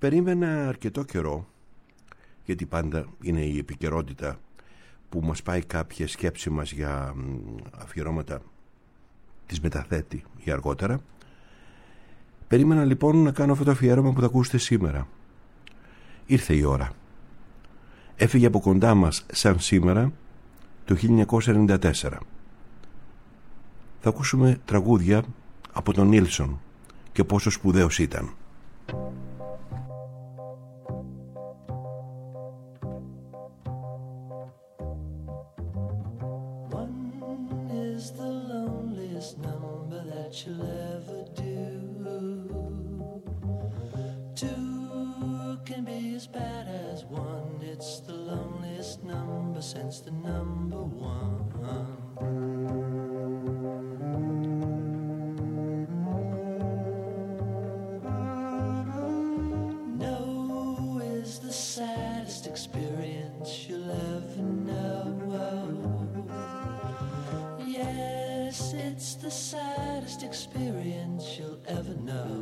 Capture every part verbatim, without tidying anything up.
Περίμενα αρκετό καιρό, γιατί πάντα είναι η επικαιρότητα που μας πάει κάποια σκέψη μας για αφιερώματα, τις μεταθέτει για αργότερα. Περίμενα λοιπόν να κάνω αυτό το αφιέρωμα που θα ακούσετε σήμερα. Ήρθε η ώρα. Έφυγε από κοντά μας σαν σήμερα το χίλια εννιακόσια ενενήντα τέσσερα. Θα ακούσουμε τραγούδια από τον Νίλσον και πόσο σπουδαίος ήταν. Since the number one, no is the saddest experience you'll ever know. Yes, it's the saddest experience you'll ever know.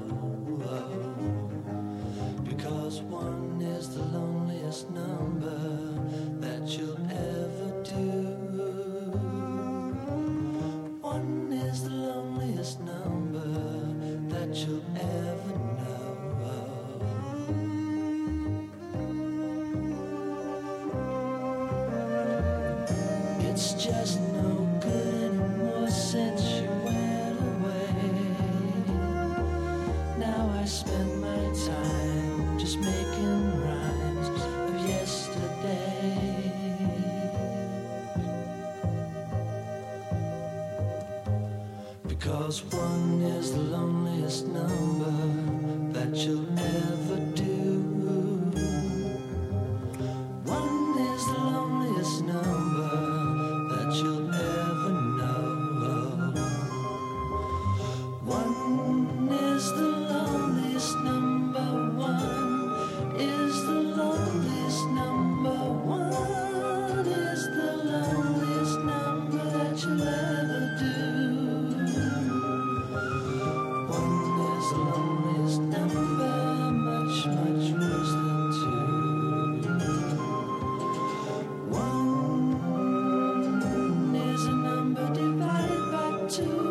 Because one is the loneliest number that you'll ever do. One is the loneliest number that you'll ever know. It's just no good anymore since you went away. Now I spend my time just making rhymes of yesterday. Because one is the loneliest number that you'll ever do. One is the loneliest number that you'll ever know. One is the loneliest number. One is the loneliest number. One is the loneliest number that you'll ever do. The loneliest number, much, much worse than two. One is a number divided by two.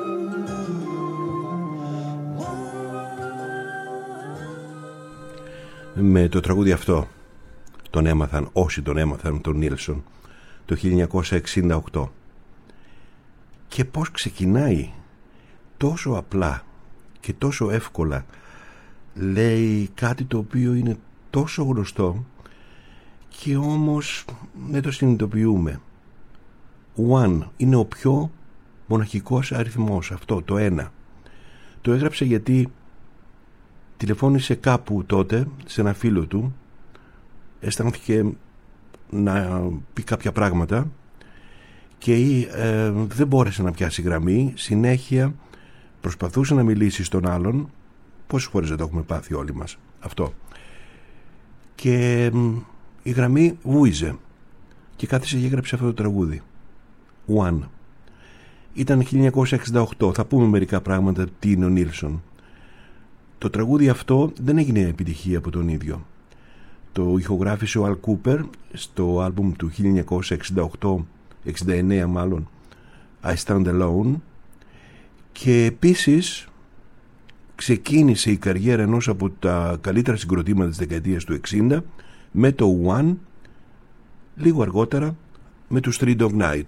Με το τραγούδι αυτό τον έμαθαν, όσοι τον έμαθαν, τον Νίλσον, το χίλια εννιακόσια εξήντα οκτώ. Και πώς ξεκινάει τόσο απλά και τόσο εύκολα, λέει κάτι το οποίο είναι τόσο γνωστό και όμως δεν το συνειδητοποιούμε. One είναι ο πιο μοναχικός αριθμός, αυτό το ένα. Το έγραψε γιατί τηλεφώνησε κάπου τότε σε ένα φίλο του, αισθάνθηκε να πει κάποια πράγματα και ε, δεν μπόρεσε να πιάσει γραμμή. Συνέχεια προσπαθούσε να μιλήσει στον άλλον. Πόσες φορές δεν το έχουμε πάθει όλοι μας αυτό. Και η γραμμή βούιζε και κάθισε και έγραψε αυτό το τραγούδι, One. Ήταν χίλια εννιακόσια εξήντα οκτώ. Θα πούμε μερικά πράγματα τι είναι ο Νίλσον. Το τραγούδι αυτό δεν έγινε επιτυχία από τον ίδιο. Το ηχογράφησε ο Αλ Κούπερ στο άλμπουμ του χίλια εννιακόσια εξήντα οκτώ εξήντα εννέα μάλλον, I Stand Alone. Και επίσης ξεκίνησε η καριέρα ενός από τα καλύτερα συγκροτήματα της δεκαετίας του εξήντα με το One, λίγο αργότερα με τους Three Dog Night.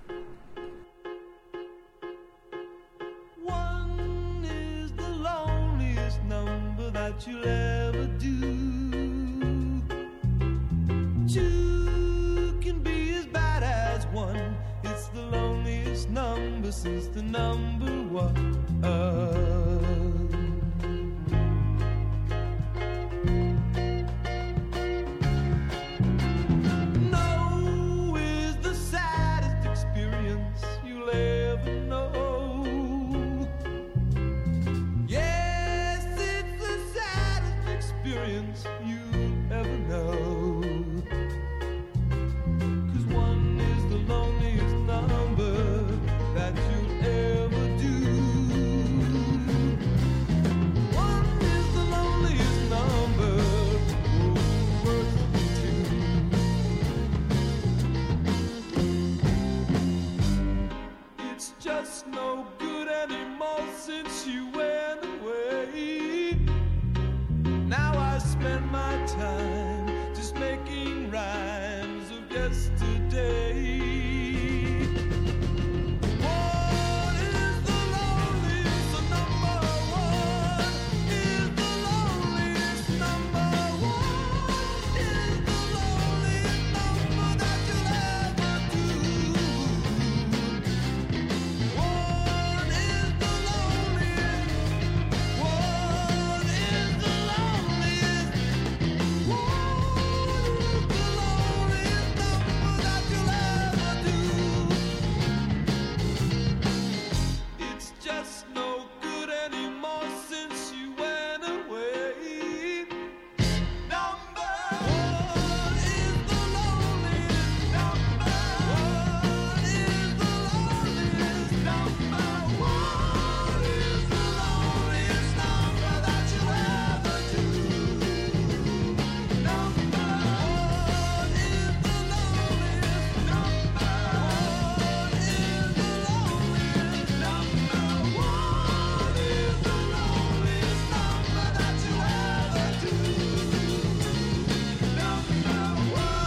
Since the number one, no is the saddest experience you'll ever know. Yes, it's the saddest experience you'll ever know. 'Cause one is the loneliest number that you'll ever do. One is the loneliest number spend my time just making rhymes of yesterday. One is the loneliest, the number one is the loneliest, number one is the loneliest number that you'll ever do. One is the loneliest, one is the loneliest, one is the loneliest number that you'll ever do. It's just no good anymore since you went away. Number one is the loneliest, number one is the loneliest, number one is the loneliest number that you'll ever do. Number one is the loneliest, number one is the loneliest, number one is the loneliest number that you'll ever do. Number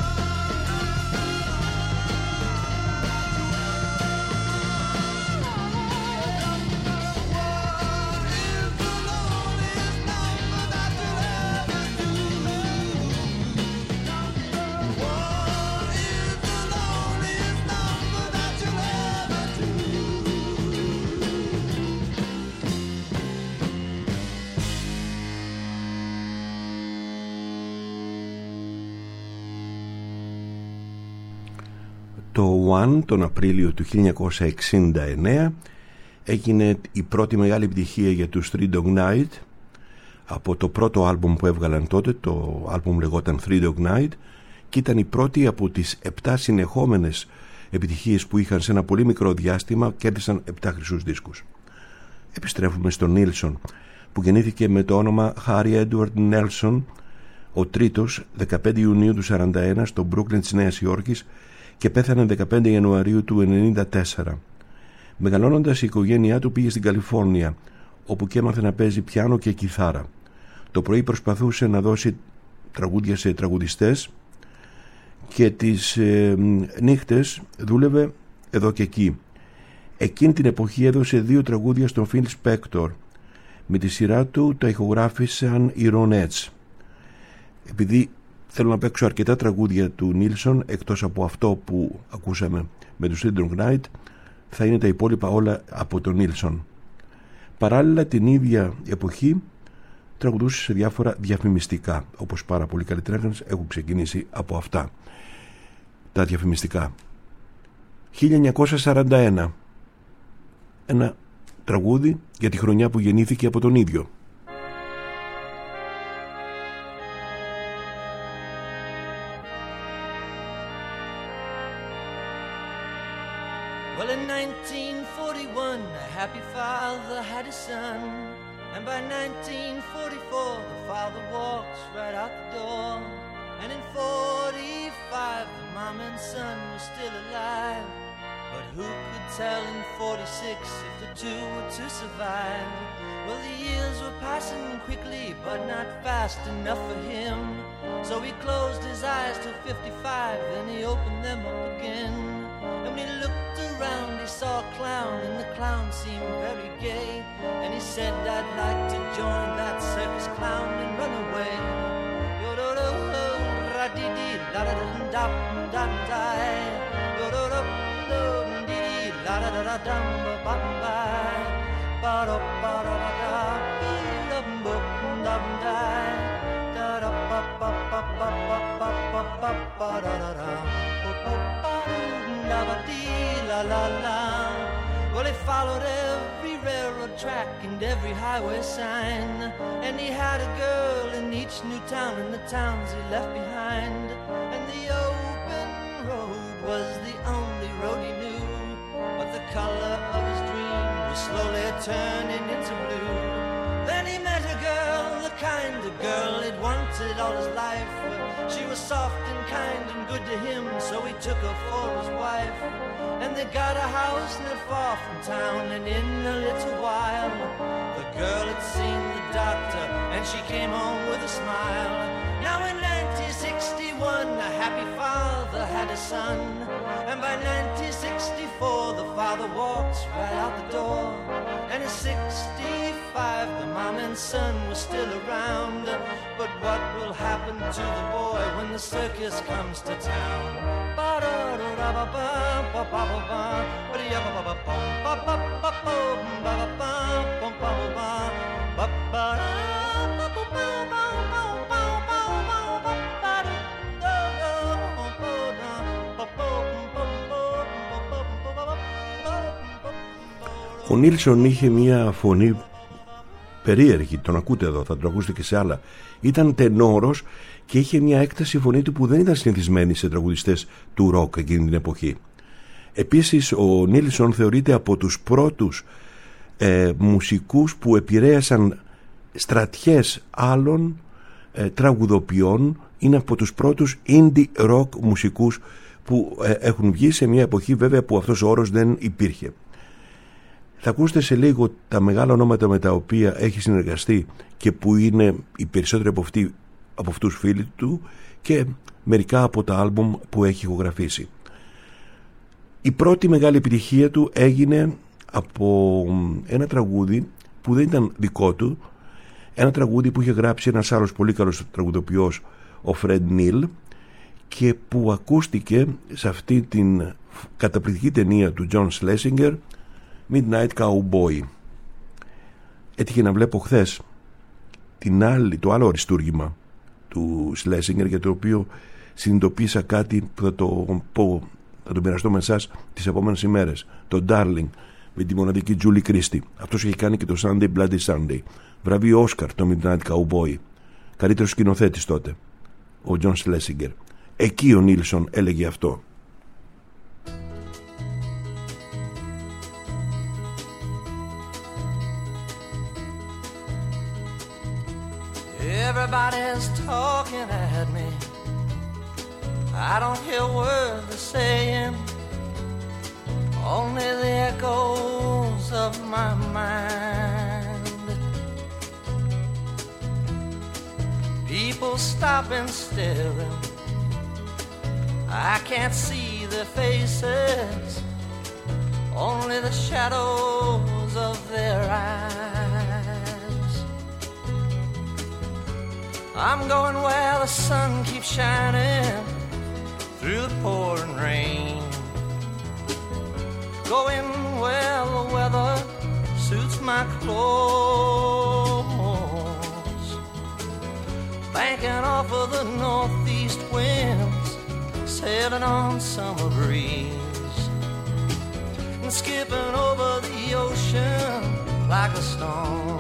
Το One τον Απρίλιο του χίλια εννιακόσια εξήντα εννέα έγινε η πρώτη μεγάλη επιτυχία για τους Three Dog Night από το πρώτο άλμπουμ που έβγαλαν τότε. Το άλμπουμ λεγόταν Three Dog Night και ήταν η πρώτη από τις επτά συνεχόμενες επιτυχίες που είχαν σε ένα πολύ μικρό διάστημα, κέρδισαν επτά χρυσούς δίσκους. Επιστρέφουμε στον Νίλσον, που γεννήθηκε με το όνομα Harry Edward Nelson, ο τρίτος, δεκαπέντε Ιουνίου του σαράντα ένα στο Μπρούκλιν της Νέας Υόρκης, και πέθανε δεκαπέντε Ιανουαρίου του ενενήντα τέσσερα. Μεγαλώνοντας, η οικογένειά του πήγε στην Καλιφόρνια, όπου και έμαθε να παίζει πιάνο και κιθάρα. Το πρωί προσπαθούσε να δώσει τραγούδια σε τραγουδιστές και τις ε, νύχτες δούλευε εδώ και εκεί. Εκείνη την εποχή έδωσε δύο τραγούδια στον Phil Spector. Με τη σειρά του τα ηχογράφησαν οι Ronettes. Επειδή θέλω να παίξω αρκετά τραγούδια του Νίλσον, εκτός από αυτό που ακούσαμε με τους Three Dog Night, θα είναι τα υπόλοιπα όλα από τον Νίλσον. Παράλληλα, την ίδια εποχή τραγουδούσε σε διάφορα διαφημιστικά, όπως πάρα πολλοί καλλιτέχνες έχουν ξεκινήσει από αυτά τα διαφημιστικά. χίλια εννιακόσια σαράντα ένα, ένα τραγούδι για τη χρονιά που γεννήθηκε από τον ίδιο. Well, in nineteen forty-one, a happy father had a son. And by nineteen forty-four, the father walks right out the door. And in forty-five, the mom and son were still alive. But who could tell in forty-six if the two were to survive? Well, the years were passing quickly, but not fast enough for him. So he closed his eyes till fifty-five, then he opened them up again. And when he looked around, he saw a clown, and the clown seemed very gay. And he said, I'd like to join that circus clown and run away. Well, he followed every railroad track and every highway sign, and he had a girl in each new town and the towns he left behind. And the open road was the only road he knew, but the color of his dream was slowly turning into blue. Then he met a girl, the kind of girl he'd wanted all his life. She was soft and kind and good to him, so he took her for his wife. And they got a house not far from town, and in a little while the girl had seen the doctor, and she came home with a smile. happy father had a son, and by nineteen sixty-four the father walks right out the door. And in sixty-five the mom and son were still around, but what will happen to the boy when the circus comes to town? Ο Νίλσον είχε μια φωνή περίεργη, τον ακούτε εδώ, θα τον ακούσετε και σε άλλα. Ήταν τενόρος και είχε μια έκταση φωνή του που δεν ήταν συνηθισμένη σε τραγουδιστές του ροκ εκείνη την εποχή. Επίσης ο Νίλσον θεωρείται από τους πρώτους ε, μουσικούς που επηρέασαν στρατιές άλλων ε, τραγουδοποιών. Είναι από τους πρώτους indie rock μουσικούς που ε, έχουν βγει σε μια εποχή βέβαια που αυτός ο όρος δεν υπήρχε. Θα ακούσετε σε λίγο τα μεγάλα ονόματα με τα οποία έχει συνεργαστεί και που είναι οι περισσότεροι από, αυτοί, από αυτούς φίλοι του και μερικά από τα άλμπουμ που έχει ηχογραφήσει. Η πρώτη μεγάλη επιτυχία του έγινε από ένα τραγούδι που δεν ήταν δικό του, ένα τραγούδι που είχε γράψει ένας άλλος πολύ καλός τραγουδοποιός, ο Fred Neil, και που ακούστηκε σε αυτή την καταπληκτική ταινία του John Schlesinger, Midnight Cowboy. Έτυχε να βλέπω χθες την άλλη, το άλλο αριστούργημα του Schlesinger, για το οποίο συνειδητοποίησα κάτι που θα το πω, θα το μοιραστώ με εσάς τις επόμενες ημέρες. Το Darling με τη μοναδική Julie Christie. Αυτός έχει κάνει και το Sunday Bloody Sunday. Βραβείο Όσκαρ το Midnight Cowboy. Καλύτερος σκηνοθέτης τότε ο John Schlesinger. Εκεί ο Νίλσον έλεγε αυτό. Everybody's talking at me. I don't hear a word they're saying, only the echoes of my mind. People stopping, staring. I can't see their faces, only the shadows of their eyes. I'm going where the sun keeps shining through the pouring rain, going where the weather suits my clothes, banking off of the northeast winds, sailing on summer breeze, and skipping over the ocean like a stone.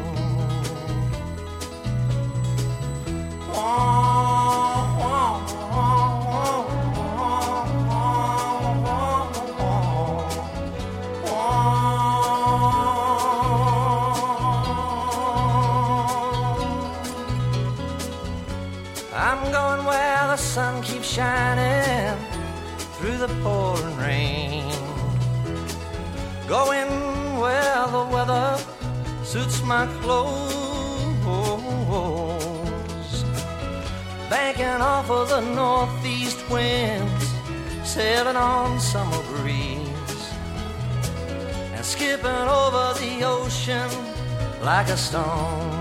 I'm going where the sun keeps shining through the pouring rain, going where the weather suits my clothes, banking off of the northeast winds, sailing on summer breeze, and skipping over the ocean like a stone.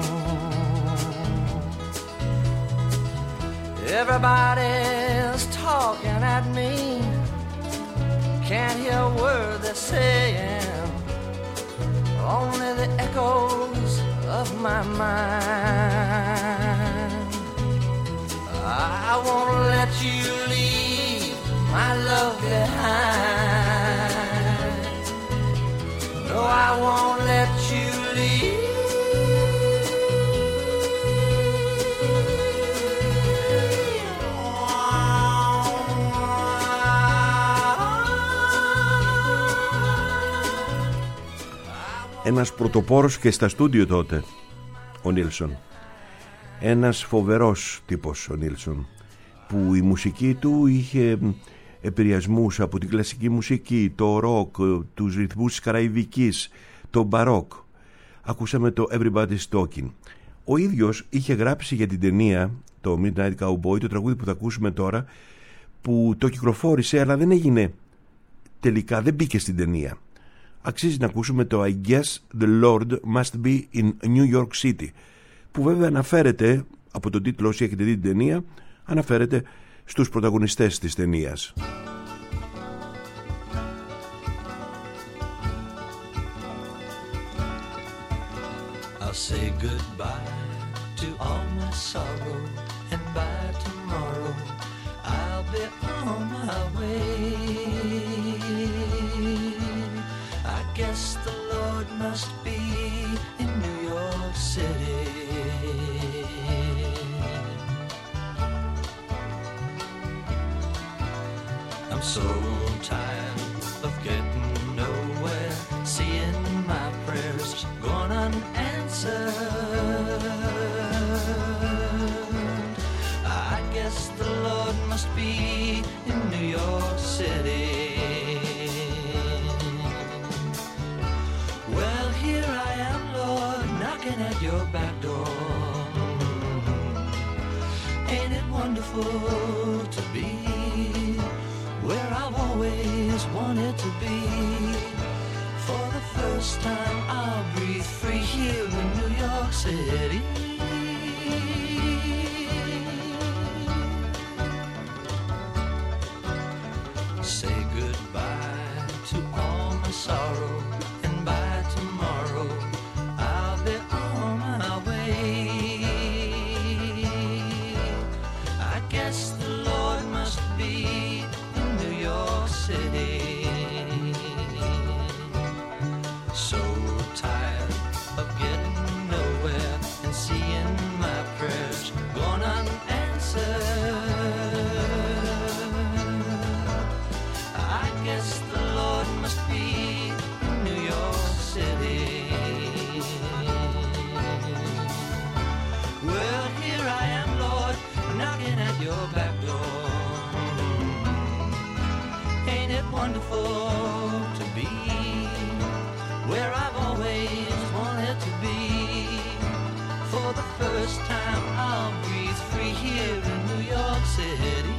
Everybody's talking at me, can't hear a word they're saying, only the echoes of my mind. I won't let you leave my love behind. No, I won't let you leave. Ένας πρωτοπόρος και στα στούντιο τότε ο Νίλσον. Ένας φοβερός τύπος ο Νίλσον, που η μουσική του είχε επηρεασμούς από την κλασική μουσική, το ροκ, τους ρυθμούς της καραϊβικής, το μπαρόκ. Ακούσαμε το Everybody's Talking. Ο ίδιος είχε γράψει για την ταινία το Midnight Cowboy, το τραγούδι που θα ακούσουμε τώρα, που το κυκλοφόρησε αλλά δεν έγινε τελικά, δεν μπήκε στην ταινία. Αξίζει να ακούσουμε το I guess the Lord must be in New York City, που βέβαια αναφέρεται από τον τίτλο, όσοι έχετε δει την ταινία, αναφέρεται στους πρωταγωνιστές της ταινίας. I'll say goodbye to all my sorrow, and by tomorrow I'll be on my way. I guess the Lord must be in New York City. I'm so tired of getting nowhere, seeing my prayers gone unanswered. I guess the Lord must be in New York City. Well, here I am, Lord, knocking at your back door. Ain't it wonderful to be where I've always wanted to be? For the first time I'll breathe free here in New York City. Say goodbye to all my sorrow, and by tomorrow I'll be on my way. I guess the Lord must be in New York City. So tired of getting nowhere and seeing my prayers gone unanswered. I guess the Lord must be in New York City. Well, here I am, Lord, knocking at your back door. Ain't it wonderful to be where I've always wanted to be? For the first time I'll breathe free here in New York City.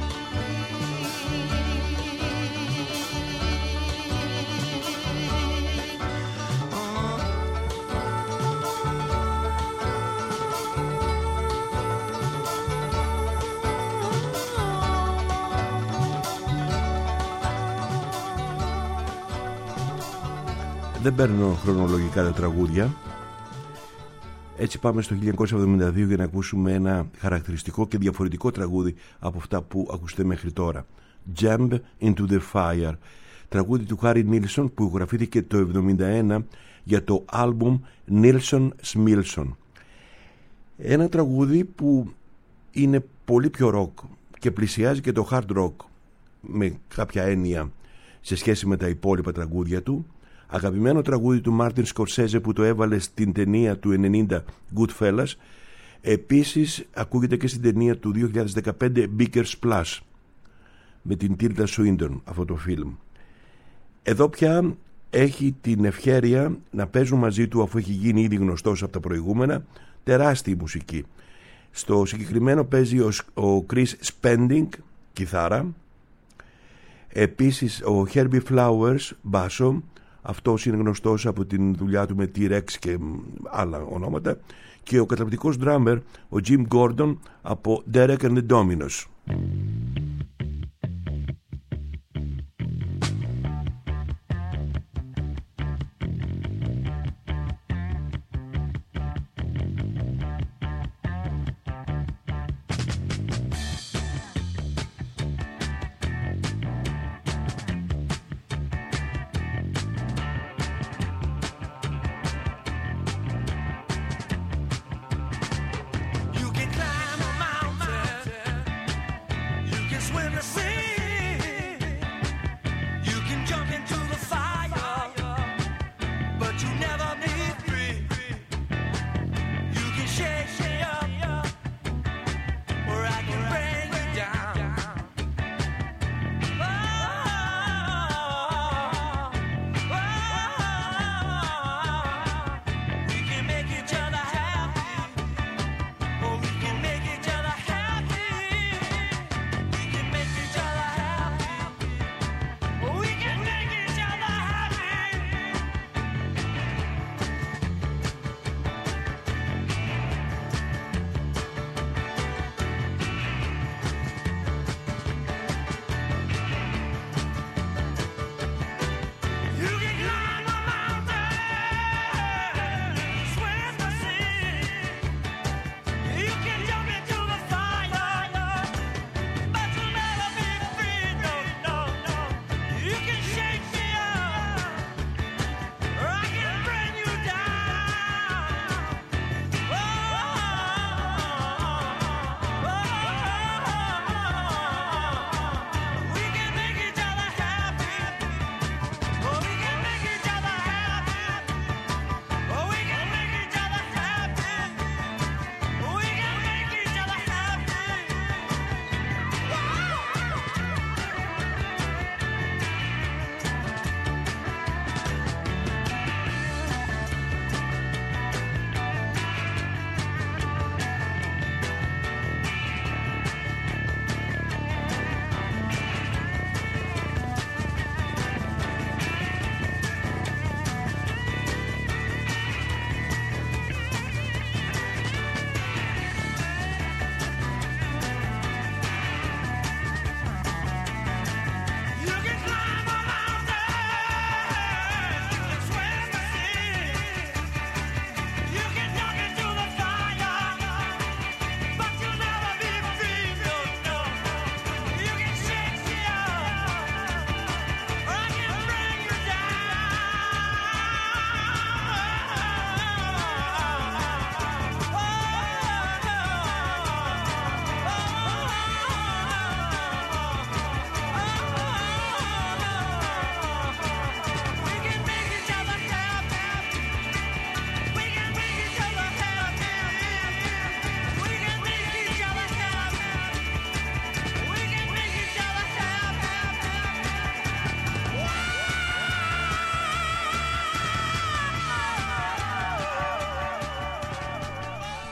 Δεν παίρνω χρονολογικά τα τραγούδια. Έτσι πάμε στο χίλια εννιακόσια εβδομήντα δύο για να ακούσουμε ένα χαρακτηριστικό και διαφορετικό τραγούδι από αυτά που ακούσετε μέχρι τώρα. Jump into the Fire, τραγούδι του Χάρι Νίλσον που ηχογραφήθηκε το εβδομήντα ένα για το άλμπουμ Nilsson Smilsson. Ένα τραγούδι που είναι πολύ πιο ροκ και πλησιάζει και το hard rock με κάποια έννοια σε σχέση με τα υπόλοιπα τραγούδια του. Αγαπημένο τραγούδι του Μάρτιν Σκορσέζε που το έβαλε στην ταινία του ενενήντα Goodfellas. Επίσης ακούγεται και στην ταινία του δύο χιλιάδες δεκαπέντε Bigger Splash με την Tilda Swinton, αυτό το φιλμ. Εδώ πια έχει την ευχέρεια να παίζουν μαζί του, αφού έχει γίνει ήδη γνωστός από τα προηγούμενα, τεράστια μουσική. Στο συγκεκριμένο παίζει ο, ο Chris Spending κιθάρα, επίσης ο Herbie Flowers μπάσο, αυτός είναι γνωστός από την δουλειά του με T-Rex και άλλα ονόματα, και ο καταπληκτικός drummer ο Jim Gordon από Derek and the Dominos. You can climb a mountain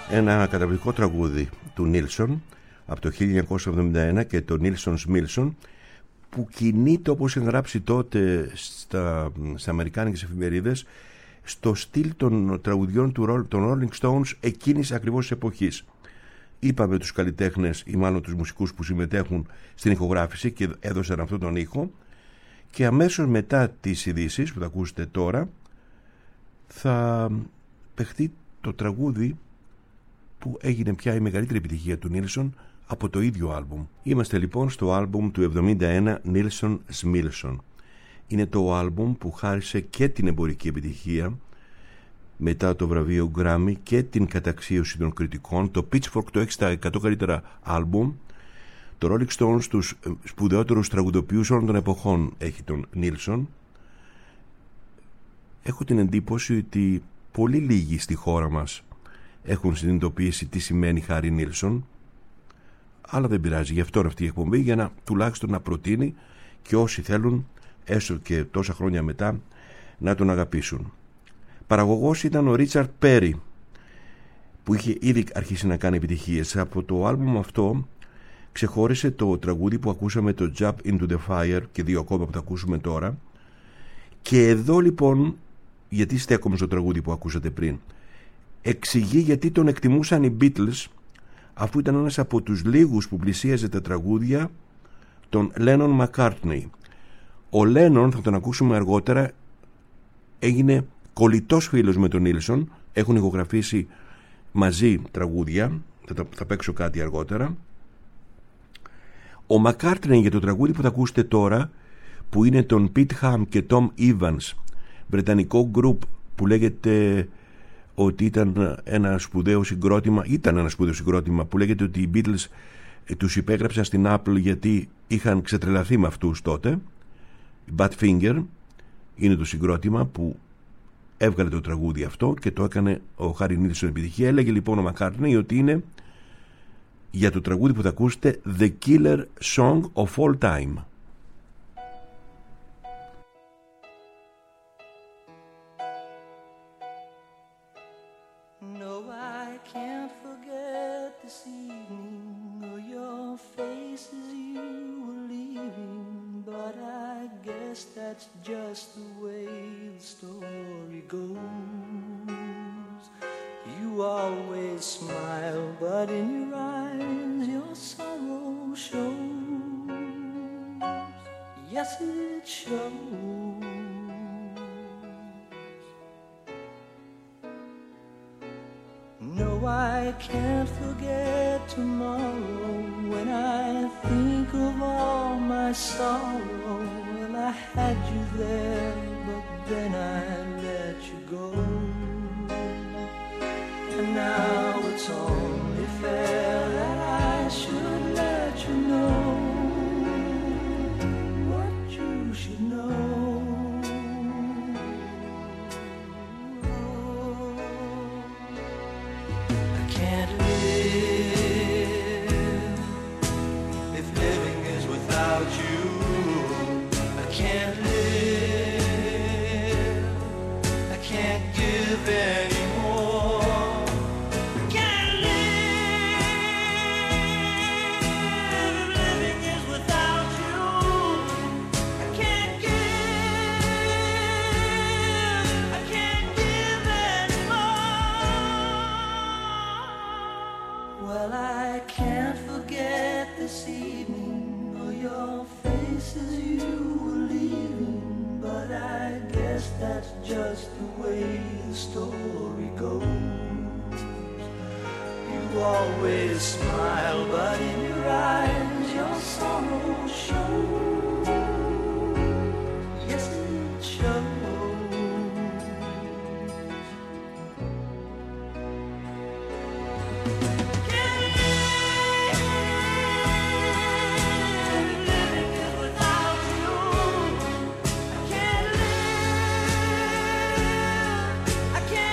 ένα καταπληκτικό τραγούδι του Νίλσον από το χίλια εννιακόσια εβδομήντα ένα και το Νίλσον's Μίλσον, που κινείται, όπως είχε γράψει τότε στα, στα αμερικάνικες εφημερίδες, στο στυλ των τραγουδιών του, των Rolling Stones εκείνης ακριβώς της εποχής. Είπαμε τους καλλιτέχνες ή μάλλον τους μουσικούς που συμμετέχουν στην ηχογράφηση και έδωσαν αυτόν τον ήχο, και αμέσως μετά τις ειδήσεις που θα ακούσετε τώρα θα παιχτεί το τραγούδι που έγινε πια η μεγαλύτερη επιτυχία του Νίλσον από το ίδιο άλμπουμ. Είμαστε λοιπόν στο άλμπουμ του εβδομήντα ένα, Nilson's Mίλσον. Είναι το άλμπουμ που χάρισε και την εμπορική επιτυχία μετά το βραβείο Grammy και την καταξίωση των κριτικών. Το Pitchfork το έχει στα εκατό καλύτερα άλμπουμ. Το Rolling Stones, τους σπουδαιότερους τραγουδοποιούς όλων των εποχών, έχει τον Νίλσον. Έχω την εντύπωση ότι πολύ λίγοι στη χώρα μας έχουν συνειδητοποιήσει τι σημαίνει Χάρι Νίλσον, αλλά δεν πειράζει, γι' αυτό είναι αυτή η εκπομπή, για να τουλάχιστον να προτείνει και όσοι θέλουν, έστω και τόσα χρόνια μετά, να τον αγαπήσουν. Παραγωγός ήταν ο Ρίτσαρντ Πέρι, που είχε ήδη αρχίσει να κάνει επιτυχίες. Από το άλμπουμ αυτό ξεχώρισε το τραγούδι που ακούσαμε, το Jump into the Fire, και δύο ακόμα που θα ακούσουμε τώρα. Και εδώ λοιπόν, γιατί στέκομαι στο τραγούδι που ακούσατε πριν, εξηγεί γιατί τον εκτιμούσαν οι Beatles, αφού ήταν ένας από τους λίγους που πλησίαζε τα τραγούδια των Lennon McCartney. Ο Lennon, θα τον ακούσουμε αργότερα, έγινε κολλητός φίλος με τον Νίλσον, έχουν ηχογραφήσει μαζί τραγούδια, θα, θα παίξω κάτι αργότερα. Ο McCartney για το τραγούδι που θα ακούσετε τώρα, που είναι των Pete Ham και Tom Evans, βρετανικό group που λέγεται ότι ήταν ένα σπουδαίο συγκρότημα, ήταν ένα σπουδαίο συγκρότημα που λέγεται ότι οι Beatles τους υπέγραψαν στην Apple γιατί είχαν ξετρελαθεί με αυτούς τότε. Badfinger είναι το συγκρότημα που έβγαλε το τραγούδι αυτό και το έκανε ο Χάρι Νίλσον επιτυχία. Έλεγε λοιπόν ο McCartney ότι είναι, για το τραγούδι που θα ακούσετε, The Killer Song of All Time. No, I can't forget this evening or your face as you were leaving, but I guess that's just the way the story goes. You always smile, but in your eyes your sorrow shows. Yes, it shows. No, I can't forget tomorrow when I think of all my sorrow. Well, I had you there, but then I let you go. And now it's only fair that I should let you know what you should know. Can't live if living is without you. I can't live. I can't give anymore. I can't live if living is without you. I can't give. I can't give anymore. Well, I can't forget this evening or your face as you were leaving, but I guess that's just the way the story goes. You always smile, but in your eyes your sorrow shows. Yes, it shows.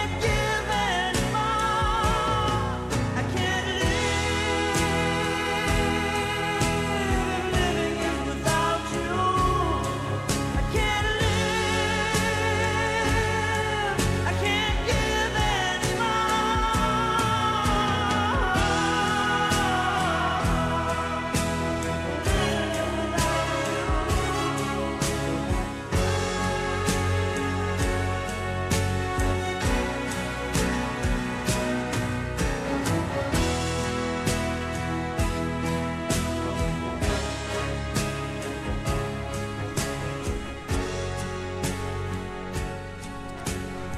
I can't live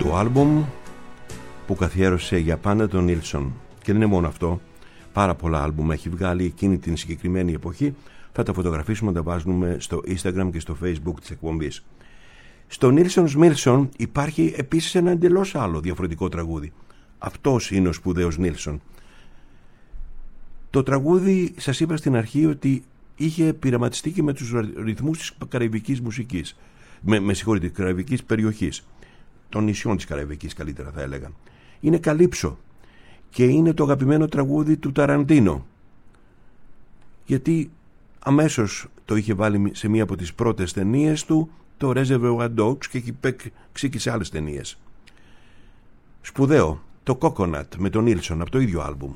του άλμπουμ που καθιέρωσε για πάντα τον Νίλσον. Και δεν είναι μόνο αυτό, πάρα πολλά άλμπουμ έχει βγάλει εκείνη την συγκεκριμένη εποχή. Θα τα φωτογραφίσουμε, τα βάζουμε στο Instagram και στο Facebook της εκπομπής. Στο Nilsson's Milson υπάρχει επίσης ένα εντελώς άλλο διαφορετικό τραγούδι. Αυτός είναι ο σπουδαίος Νίλσον. Το τραγούδι, σας είπα στην αρχή ότι είχε πειραματιστεί και με τους ρυθμούς της καραϊβικής μουσικής, με, με συγχωρείτε, της καραϊβικής περιοχής, των νησιών της Καραϊβικής καλύτερα θα έλεγα. Είναι καλύψο και είναι το αγαπημένο τραγούδι του Ταραντίνο, γιατί αμέσως το είχε βάλει σε μία από τις πρώτες ταινίες του, το Reservoir Dogs, και έχει παίξει και σε άλλες ταινίες. Σπουδαίο, το Coconut με τον Nilsson από το ίδιο άλμπουμ.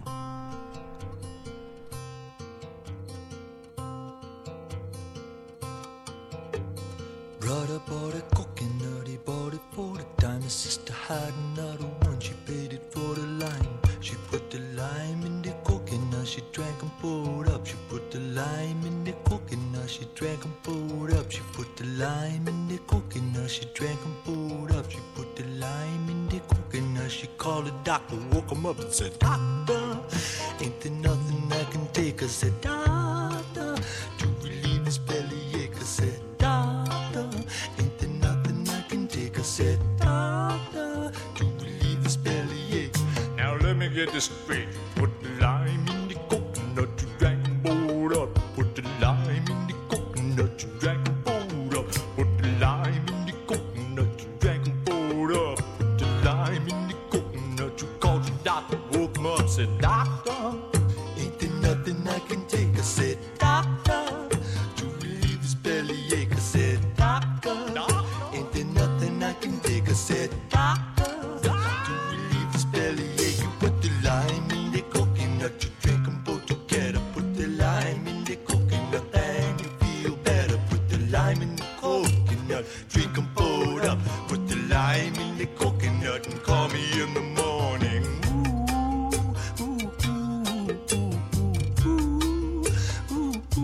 Brother bought a coconut, he bought it for the time. His sister had another one, she paid it for the lime. She put the lime in the coconut, she drank and poured up. She put the lime in the coconut, she drank and poured up. She put the lime in the coconut, she drank and poured up. She put the lime in the coconut, she called the doctor, woke him up and said, Doctor, ain't there nothing I can take? I said, Doctor, to relieve his bellyache. I said, Doctor, ain't there nothing I can take? I said, Doctor, to relieve his bellyache. Now let me get this straight. Put the lime in the coconut, you drank and poured up. Put the lime in the coconut, you drank and poured up. Put the lime in the coconut, you drank and poured up. Put the lime in the coconut, you called your doctor, woke him up, said, Doctor, ain't there nothing I can take? I said, Doctor, to relieve his bellyache. I said, Doctor, ain't there nothing I can take? I said, Doctor, to relieve his bellyache. You put the lime in the coconut, you drink them both together. Put the lime in the coconut and you feel better. Put the lime in the coconut, drink them both up. Put the lime in the coconut and call me in the morning. Ooh, ooh, ooh, ooh, ooh, ooh,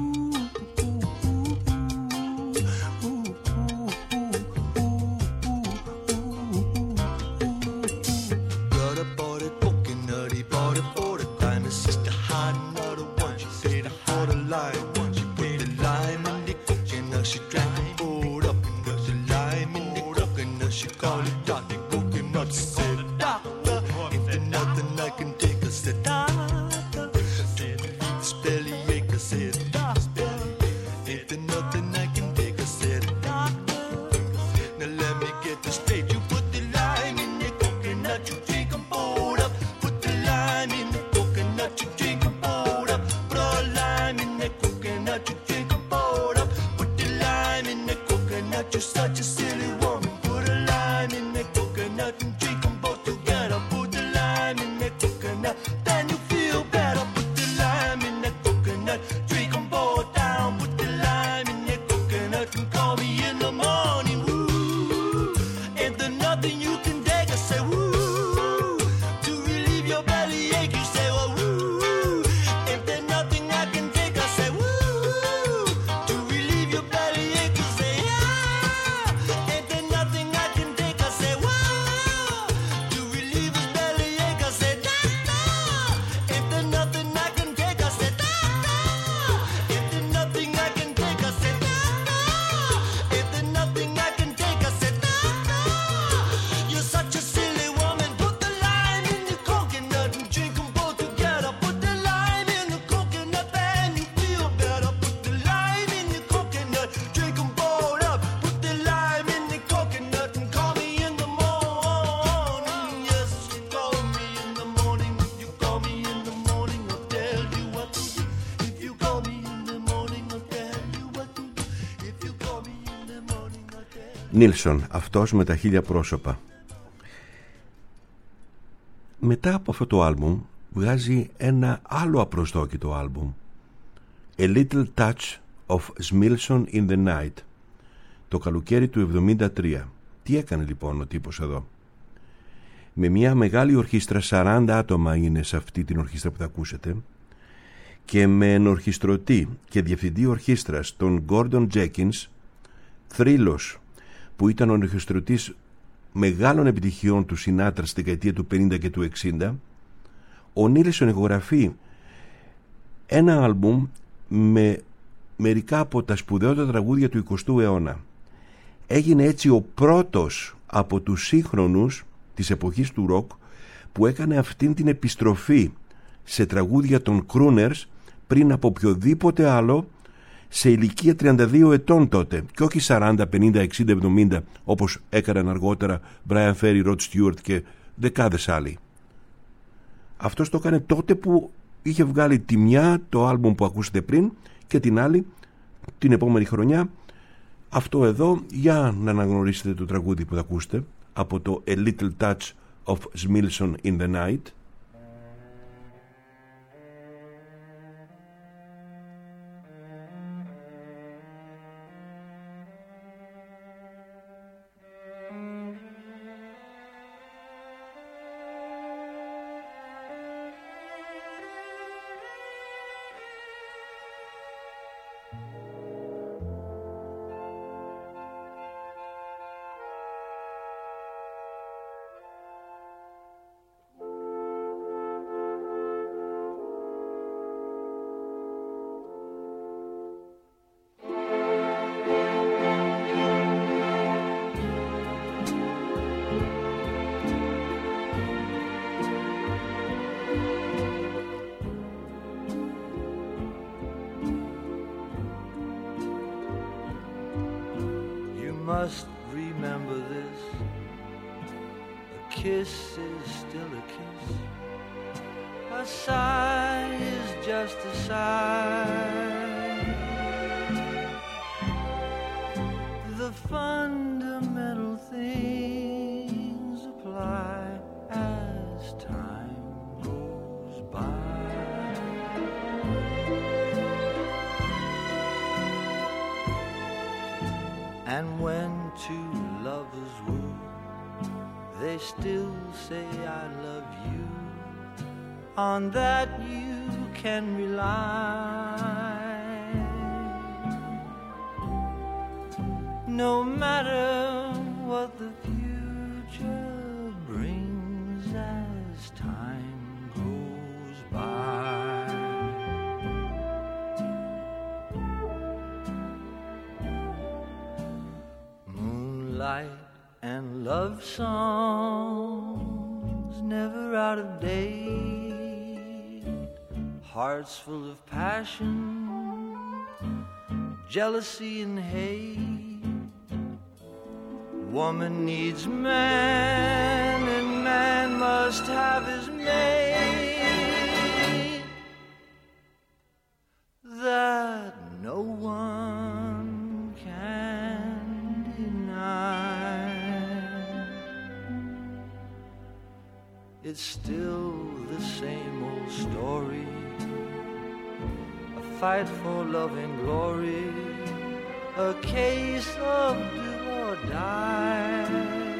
Brother bought a coconut, he bought it for the time. His sister had another one, she paid it for the lime. She put the lime in the coconut, she drank and poured up. And put the lime in the coconut, she called it Doctor Coconut. She said, Doctor, ain't there nothing I can take? I said, Doctor, to relieve this bellyache. I said, Doctor, ain't there nothing I can take? I said, Doctor, now let me get this straight. You put the lime in the coconut, you drink and poured up. Put the lime in the coconut, you drink and poured up. Put a lime in the coconut, you drink and poured up. Put the lime in the coconut, you're such a silly woman. Put a lime in the coconut and drink them both together. Put the lime in the coconut, then you feel better. Put the lime in the coconut, drink them both down. Put the lime in the coconut and call me in the morning. Woo, ain't there nothing you can take? I say, woo, to relieve your bellyache. You say, well, woo, ain't there nothing I can take? I say, woo, to relieve your bellyache. You say, yeah, ain't there nothing I can take? I say, woo, to relieve his bellyache. I say, doctor, ain't there nothing I can take? I say, doctor, ain't there nothing I can take? I say, doctor, ain't there nothing I can take? I say, doctor, you're such a silly woman. Put the lime in the coconut and drink them both together. Put the lime in the coconut and you feel better. Put the lime in the coconut, drink them both up. Put the lime in the coconut and call me in the morning. Yes, you call me in the morning. If you call me in the morning, I'll tell you what to do. If you call me in the morning, I'll tell you what to do. If you call me in the morning, I'll tell you. Νίλσον, αυτός με τα χίλια πρόσωπα. Μετά από αυτό το άλμπουμ βγάζει ένα άλλο απροσδόκητο άλμπουμ, A Little Touch of Smilson in the Night, το καλοκαίρι του εβδομήντα τρία. Τι έκανε λοιπόν ο τύπος εδώ? Με μια μεγάλη ορχήστρα, σαράντα άτομα είναι σε αυτή την ορχήστρα που θα ακούσετε, και με ενορχιστρωτή και διευθυντή ορχήστρας τον Gordon Jenkins, θρύλος που ήταν ο ενορχιστρωτής μεγάλων επιτυχιών του Σινάτρα στη δεκαετία του πενήντα και του εξήντα, ο Νίλσον ηχογραφεί ένα άλμπουμ με μερικά από τα σπουδαιότερα τραγούδια του εικοστού αιώνα. Έγινε έτσι ο πρώτος από τους σύγχρονους της εποχής του ροκ που έκανε αυτήν την επιστροφή σε τραγούδια των crooners πριν από οποιοδήποτε άλλο, σε ηλικία τριάντα δύο ετών τότε, και όχι σαράντα, πενήντα, εξήντα, εβδομήντα όπως έκαναν αργότερα Brian Ferry, Rod Stewart και δεκάδες άλλοι. Αυτός το έκανε τότε που είχε βγάλει τη μια το άλμπουμ που ακούσατε πριν και την άλλη την επόμενη χρονιά αυτό εδώ, για να αναγνωρίσετε το τραγούδι που θα ακούσετε από το A Little Touch of Smilson in the Night. Must remember this. A kiss is still a kiss. A sigh is just a sigh. The fundamental things apply as time goes by. And when two lovers woo, they still say I love you. On that you can rely. No matter what the future brings as time goes by. Light and love songs never out of date. Hearts full of passion, jealousy and hate. Woman needs man and man must have his mate. That no one can deny. It's still the same old story, a fight for love and glory, a case of do or die.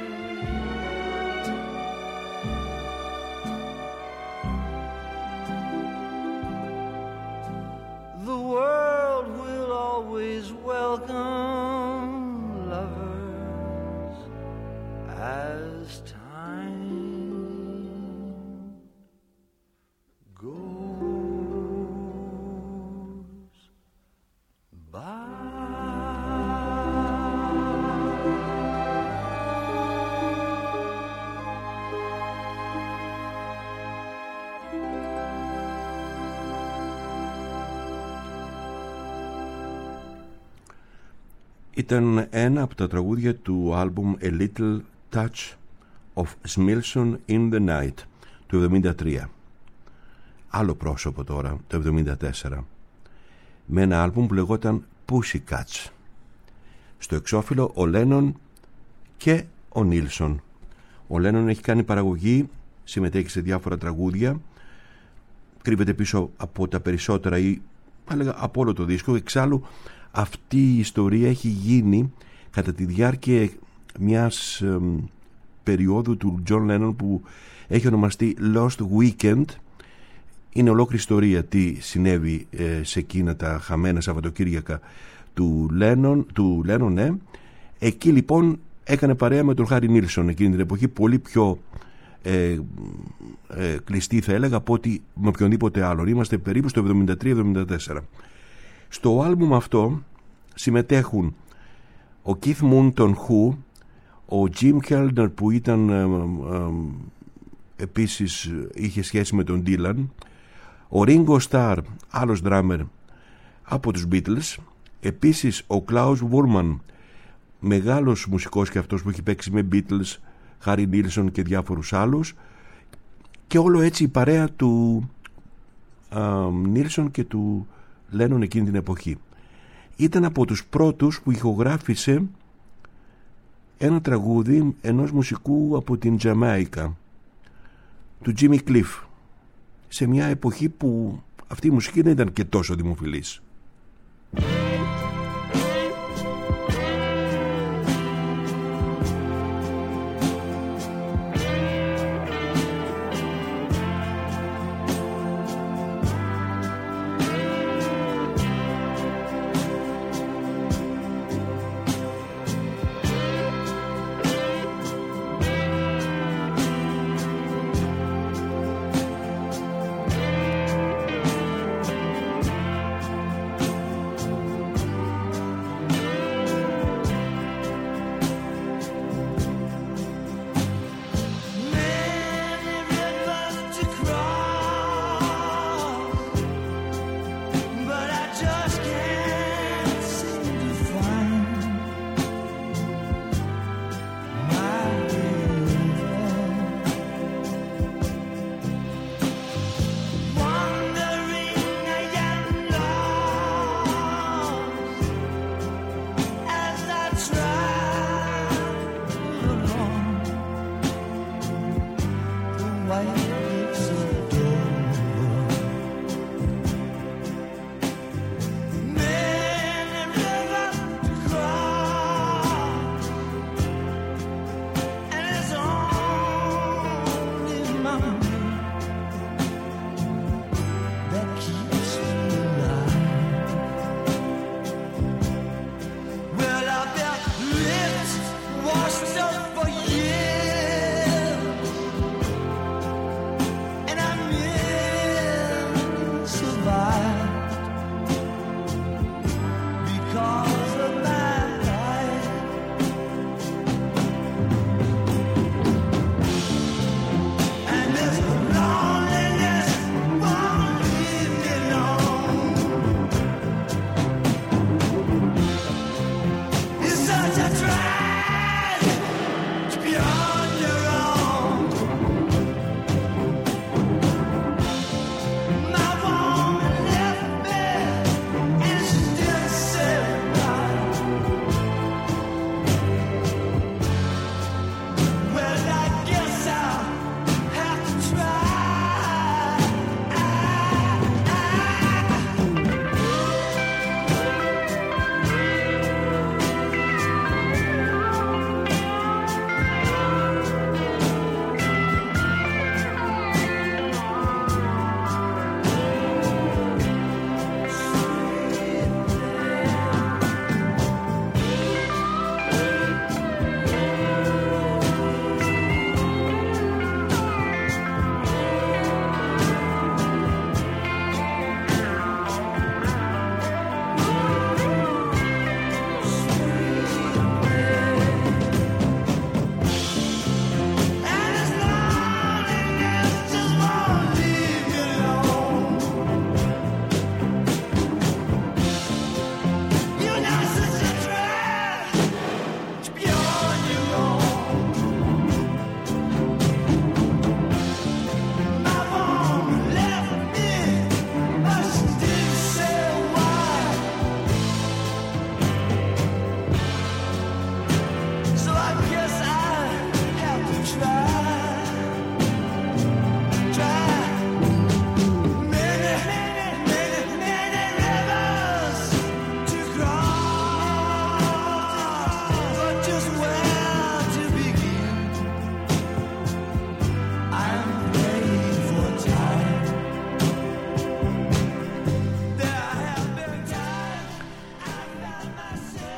The world will always welcome lovers as time goes by. Ήταν ένα από τα τραγούδια του άλμπουμ A Little Touch of Smilson in the Night του εβδομήντα τρία. Άλλο πρόσωπο τώρα, το εβδομήντα τέσσερα, με ένα άλμπουμ που λεγόταν Pussycats. Στο εξώφυλλο ο Λένον και ο Νίλσον. Ο Λένον έχει κάνει παραγωγή, συμμετέχει σε διάφορα τραγούδια, κρύβεται πίσω από τα περισσότερα ή θα έλεγα από όλο το δίσκο. Εξάλλου αυτή η ιστορία έχει γίνει κατά τη διάρκεια μιας ε, περίοδου του John Lennon που έχει ονομαστεί Lost Weekend. Είναι ολόκληρη ιστορία τι συνέβη ε, σε εκείνα τα χαμένα Σαββατοκύριακα του Lennon, του Lennon, ναι. Εκεί λοιπόν έκανε παρέα με τον Χάρι Νίλσον εκείνη την εποχή, πολύ πιο ε, ε, κλειστή θα έλεγα από ότι με οποιονδήποτε άλλον. Είμαστε περίπου στο εβδομήντα τρία εβδομήντα τέσσερα. Στο άλμπουμ αυτό συμμετέχουν ο Keith Moon των Who, ο Jim Keltner που ήταν ε, ε, επίσης είχε σχέση με τον Dylan, ο Ringo Starr, άλλος drummer από τους Beatles, επίσης ο Klaus Voormann, μεγάλος μουσικός και αυτός που έχει παίξει με Beatles, Harry Nilsson και διάφορους άλλους, και όλο έτσι η παρέα του Nilsson και του Lennon εκείνη την εποχή. Ήταν από τους πρώτους που ηχογράφησε ένα τραγούδι ενός μουσικού από την Τζαμάικα, του Jimmy Cliff, σε μια εποχή που αυτή η μουσική δεν ήταν και τόσο δημοφιλής.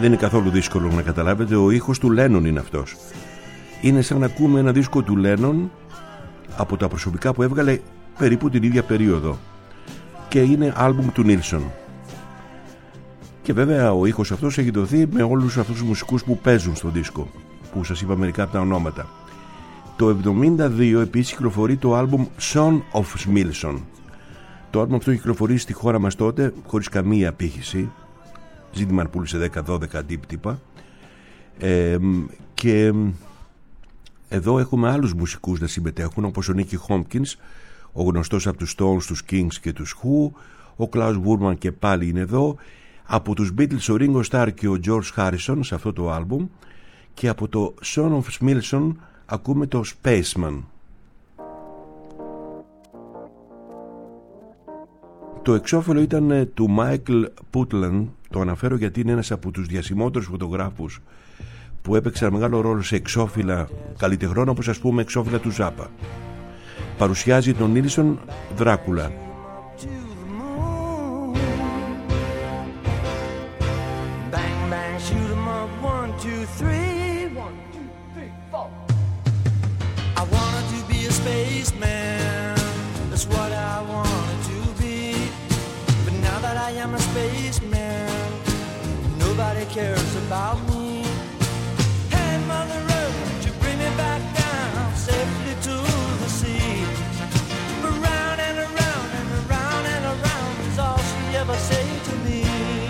Δεν είναι καθόλου δύσκολο να καταλάβετε, ο ήχος του Lennon είναι αυτός. Είναι σαν να ακούμε ένα δίσκο του Lennon από τα προσωπικά που έβγαλε περίπου την ίδια περίοδο, και είναι άλμπουμ του Nilsson. Και βέβαια ο ήχος αυτός έχει δοθεί με όλους αυτούς τους μουσικούς που παίζουν στο δίσκο, που σας είπα μερικά από τα ονόματα. Το εβδομήντα δύο επίσης κυκλοφορεί το άλμπουμ Son of Smilson. Το άλμπουμ αυτό κυκλοφορεί στη χώρα μας τότε χωρίς καμία απήχηση, ζήτημα να πούλησε δέκα δώδεκα αντίπτυπα, ε, και εδώ έχουμε άλλους μουσικούς να συμμετέχουν, όπως ο Nicky Hopkins, ο γνωστός από τους Stones, τους Kings και τους Who. Ο Klaus Wurman και πάλι είναι εδώ. Από τους Beatles ο Ringo Starr και ο George Harrison σε αυτό το άλμπουμ. Και από το Son of Smilson ακούμε το Spaceman. Το εξώφυλλο ήταν του Michael Putland. Το αναφέρω γιατί είναι ένας από τους διασημότερους φωτογράφους που έπαιξαν μεγάλο ρόλο σε εξώφυλλα καλλιτεχνών, όπως ας πούμε εξώφυλλα του Ζάπα. Παρουσιάζει τον Nilsson Δράκουλα. Nobody cares about me. Hey, Mother Earth, would you bring me back down safely to the sea? Around and around and around and around is all she ever say to me.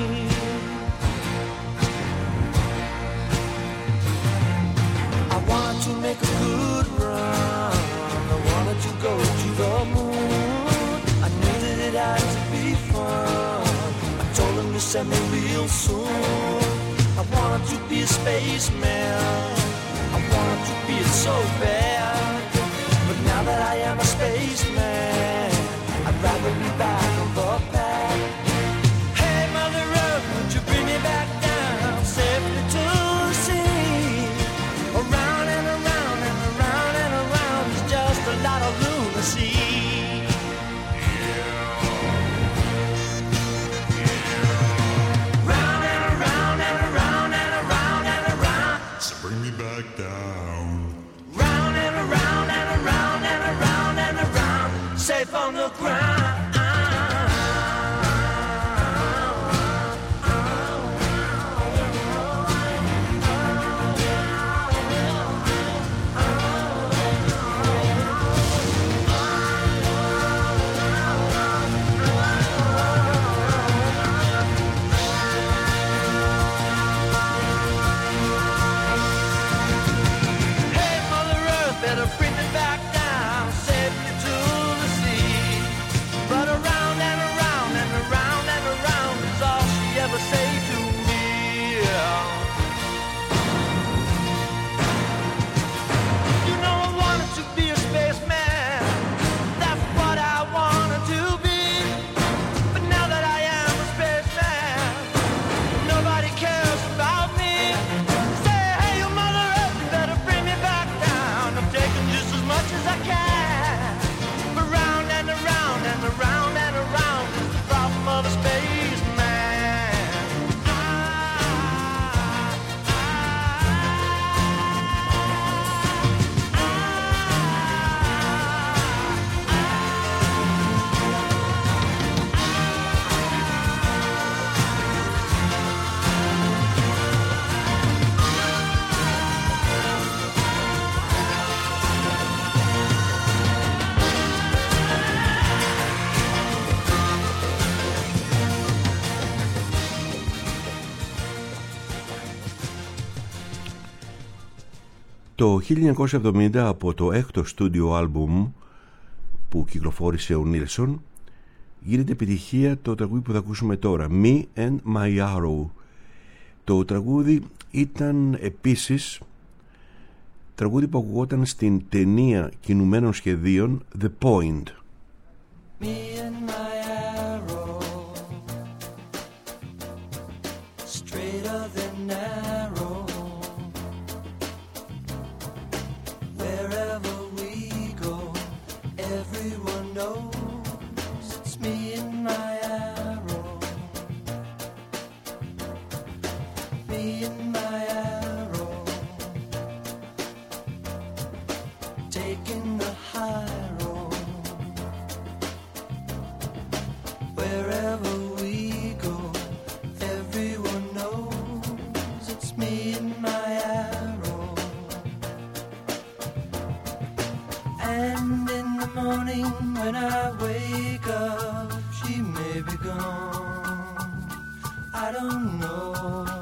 I wanted to make a good run. I wanted to go to the moon. I knew that it had to be fun. Told him to send me real soon. I wanted to be a spaceman. I wanted to be it so bad. But now that I am a spaceman, I'd rather be back on the pad. Hey, Mother Earth, would you bring me back down safely to the sea? Around and around and around and around is just a lot of lunacy. Safe on the ground. Hey, Mother Earth, better bring me back down safely to the sea. But around and around and around and around is all she ever say to me. You know I wanted to be a spaceman. That's what I wanted to be. But now that I am a spaceman, nobody cares about me. Say, hey, your Mother Earth, you better bring me back down. I'm taking just as much as I can. But round and around and around and around is the problem of a spaceman. Ah, Το χίλια εννιακόσια εβδομήντα, από το έκτο στούντιο άλμπουμ που κυκλοφόρησε ο Nilsson, γίνεται επιτυχία το τραγούδι που θα ακούσουμε τώρα, Me and My Arrow. Το τραγούδι ήταν επίσης τραγούδι που ακουγόταν στην ταινία κινουμένων σχεδίων The Point. Me and my arrow, straighter than narrow. Wherever we go, everyone knows it's me and my arrow. Me me and my arrow, taking the high road. Wherever we go, everyone knows it's me and my arrow. And in the morning when I wake up, she may be gone, I don't know.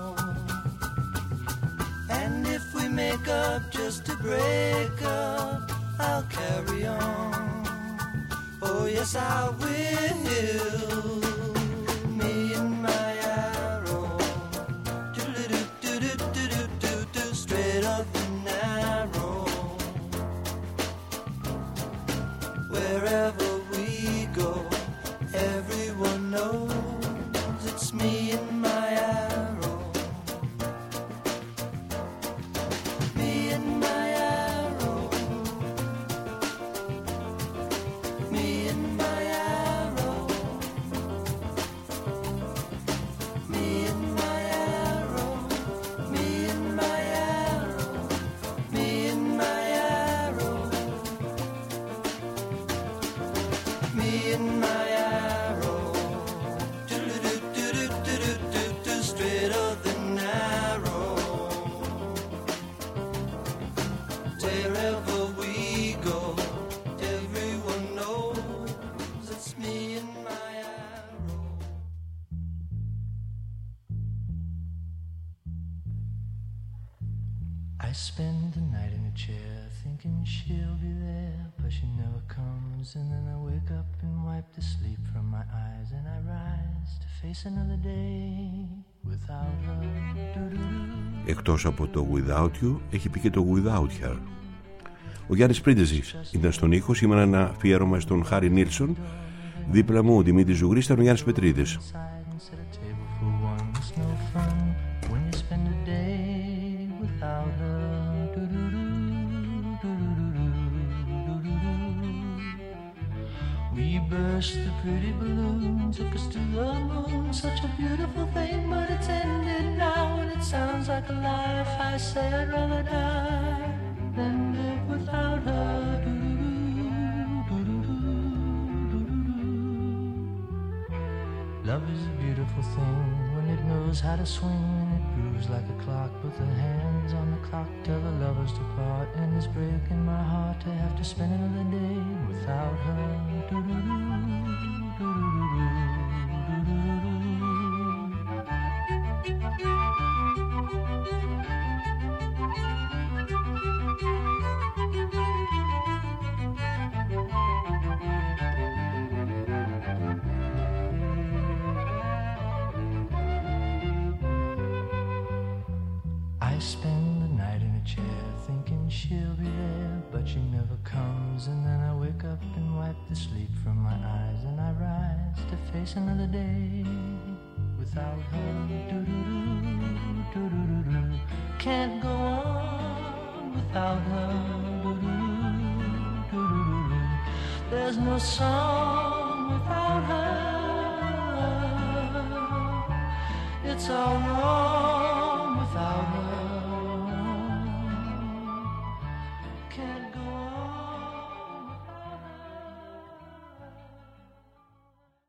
And if we make up just to break up, I'll carry on. Oh yes, I will. Me and my arrow, do-do-do-do-do-do-do-do, straight up and narrow. Wherever we go, everyone knows it's me and my arrow. Me and my arrow. Me and my arrow. Me and my arrow. Me and my arrow. Me and my arrow. Me and my arrow, do-do-do-do-do-do-do-do, straight of the narrow. Wherever we go, everyone knows it's me and my arrow. I spend the night in a chair thinking she'll be there, but she never comes. And then I wake up and wipe the sleep from my eyes, and I rise to face another day without her. Do-do-do. Εκτός από το Without You, έχει πει και το Without Her. Ο Γιάννης Πρίντεζης ήταν στον ήχο, σήμερα ένα αφιέρωμα στον Χάρι Νίλσον. Δίπλα μου ο Δημήτρης Ζουγρής, ήταν ο Γιάννης Πετρίδης. We burst the pretty balloon, took us to the moon, such a beautiful thing, but it's ended now, and it sounds like a life. I say I'd rather die than live without her. Love is a beautiful thing when it knows how to swing, and it grooves like a clock, but the hands on the clock tell the lovers to part, and it's breaking my heart to have to spend another day without her. I spend the night in a chair thinking she'll be there, but she never comes. And then I wake up and wipe the sleep from my eyes, and I rise to face another day without her. Do-do-do, do-do-do-do. Can't go on without her. Do-do-do, do-do-do-do. There's no song without her. It's all wrong.